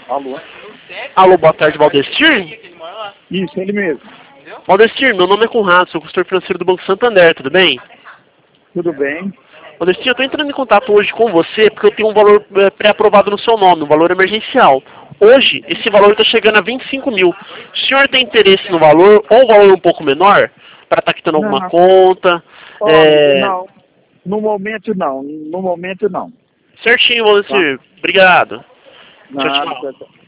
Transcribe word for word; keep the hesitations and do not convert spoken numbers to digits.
Alô? Alô, boa tarde, Valdestir? Isso, ele mesmo. Valdestir, meu nome é Conrado, sou consultor financeiro do Banco Santander, tudo bem? Tudo bem? Valdestir, eu estou entrando em contato hoje com você porque eu tenho um valor é, pré-aprovado no seu nome, um valor emergencial. Hoje, esse valor está chegando a vinte e cinco mil. O senhor tem interesse no valor ou um valor um pouco menor? Para estar quitando alguma Não. conta? Olha, É... não. No momento não. No momento não. Certinho, Tá? Valdestir. Obrigado. Tchau, Nada, tchau. tchau, tchau.